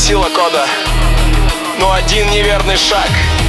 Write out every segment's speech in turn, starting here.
сила кода, но один неверный шаг,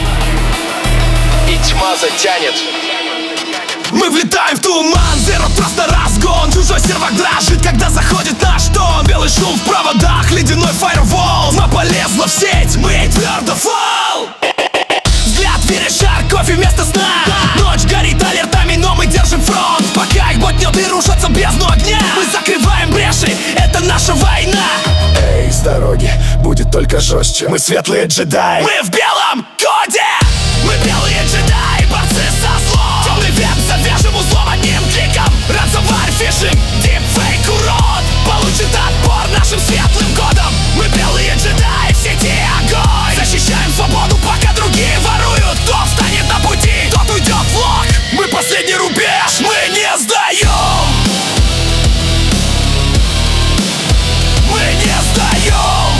и тьма затянет. Мы влетаем в туман, Zero Trust на разгон. Чужой сервак дрожит, когда заходит наш тон. Белый шум в проводах, ледяной фаервол. Тьма полезла в сеть, мы ей твердо фол. Взгляд вере шар, кофе вместо сна. Ночь горит алертами, но мы держим фронт. Пока их ботнет и рушатся бездну огня, мы закрываем бреши, это наша война. Эй, с дороги будет только жестче. Мы светлые джедаи, Мы в белом коде. Мы белые джедаи, борцы со злом. Темный век завяжем узлом одним кликом. Ransomware, фишинг, дипфейк, урод получит отпор нашим светлым кодом. Мы белые джедаи, в сети огонь. Защищаем свободу, пока другие воруют. Кто встанет на пути, тот уйдет в лог. Мы последний рубеж, мы не сдаем. Мы не сдаем.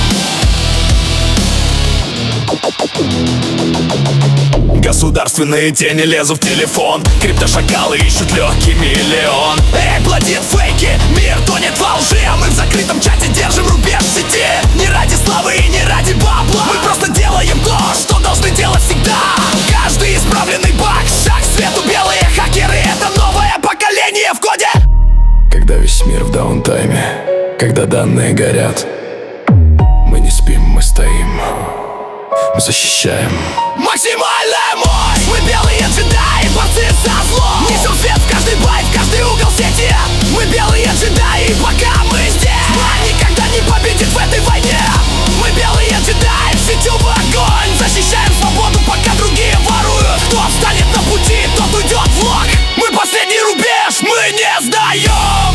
Государственные тени лезут в телефон. Криптошакалы ищут легкий миллион. Эй, плодит фейки, мир тонет во лжи, а мы в закрытом чате держим рубеж в сети. Не ради славы и не ради бабла, мы просто делаем то, что должны делать всегда. Каждый исправленный баг, шаг к свету, белые хакеры. Это новое поколение в коде. когда весь мир в даунтайме, когда данные горят. Мы не спим, мы стоим, мы защищаем. Максимальная мощь! Мы белые джедаи, борцы со злом. Несем свет в каждый байт, в каждый угол сети. Мы белые джедаи, пока мы здесь. Тьма никогда не победит в этой войне. Мы белые джедаи, в сетю в огонь. Защищаем свободу, пока другие воруют. Кто встанет на пути, тот уйдет в лог. Мы последний рубеж, мы не сдаем.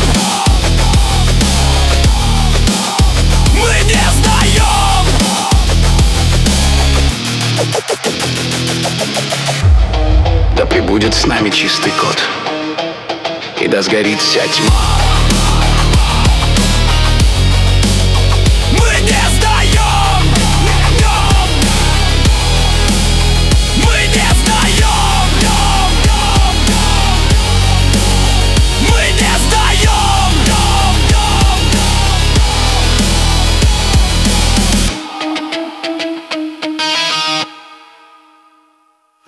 Мы не сдаем. Да пребудет с нами чистый код, и да сгорит вся тьма.